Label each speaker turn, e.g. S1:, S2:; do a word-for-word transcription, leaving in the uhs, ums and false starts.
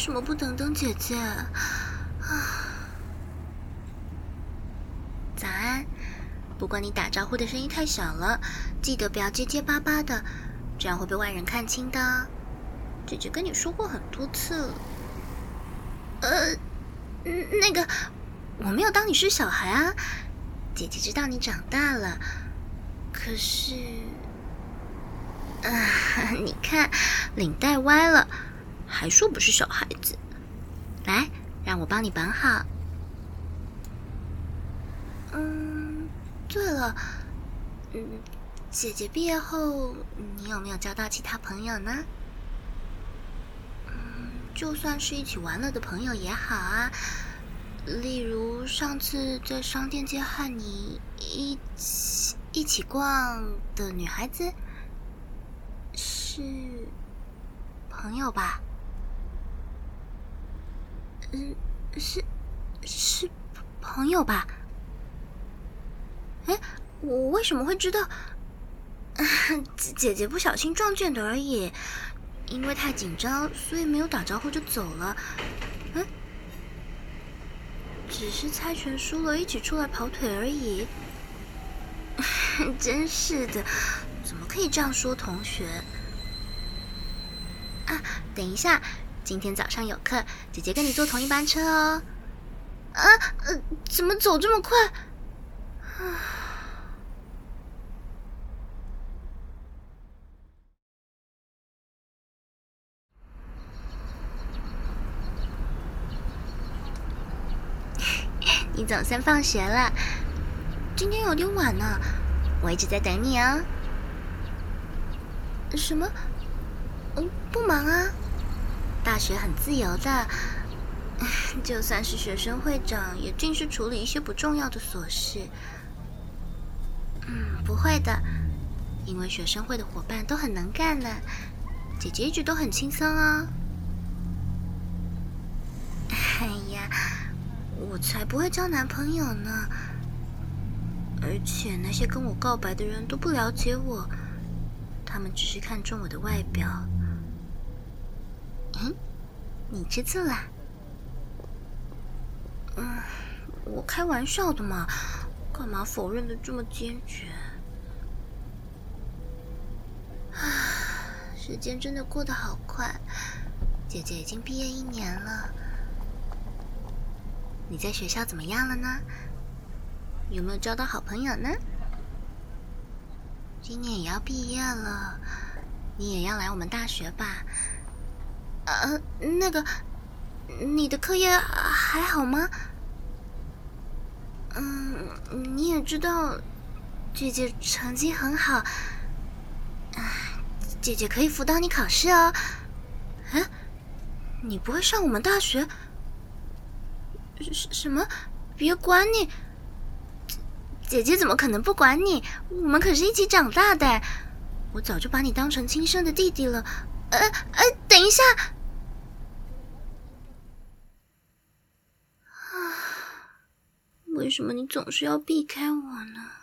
S1: 什么不等等姐姐？啊，早安。不过你打招呼的声音太小了，记得不要结结巴巴的，这样会被外人看清的。姐姐跟你说过很多次了。呃，那个，我没有当你是小孩啊。姐姐知道你长大了，可是，啊，你看，领带歪了，还说不是小孩子。来，让我帮你绑好。嗯，对了，嗯，姐姐毕业后，你有没有交到其他朋友呢？嗯，就算是一起玩了的朋友也好啊。例如上次在商店街和你一起一起逛的女孩子，是朋友吧？嗯，是是朋友吧？哎，我为什么会知道？姐姐不小心撞见的而已，因为太紧张，所以没有打招呼就走了。嗯，只是猜拳输了，一起出来跑腿而已。真是的，怎么可以这样说同学？啊，等一下，今天早上有课，姐姐跟你坐同一班车哦。啊，呃，怎么走这么快？你总算放学了，今天有点晚呢，我一直在等你哦。什么？嗯，不忙啊。大学很自由的，就算是学生会长，也尽是处理一些不重要的琐事。嗯，不会的，因为学生会的伙伴都很能干呢。姐姐一直都很轻松哦。哎呀，我才不会交男朋友呢。而且那些跟我告白的人都不了解我，他们只是看中我的外表。嗯，你吃醋啦？嗯，我开玩笑的嘛，干嘛否认的这么坚决？啊，时间真的过得好快，姐姐已经毕业一年了。你在学校怎么样了呢？有没有交到好朋友呢？今年也要毕业了，你也要来我们大学吧？呃，那个，你的课业还好吗？嗯，你也知道，姐姐成绩很好，姐姐可以辅导你考试哦。啊，你不会上我们大学？什什么？别管你！姐姐怎么可能不管你？我们可是一起长大的，我早就把你当成亲生的弟弟了。呃呃，等一下！啊，为什么你总是要避开我呢？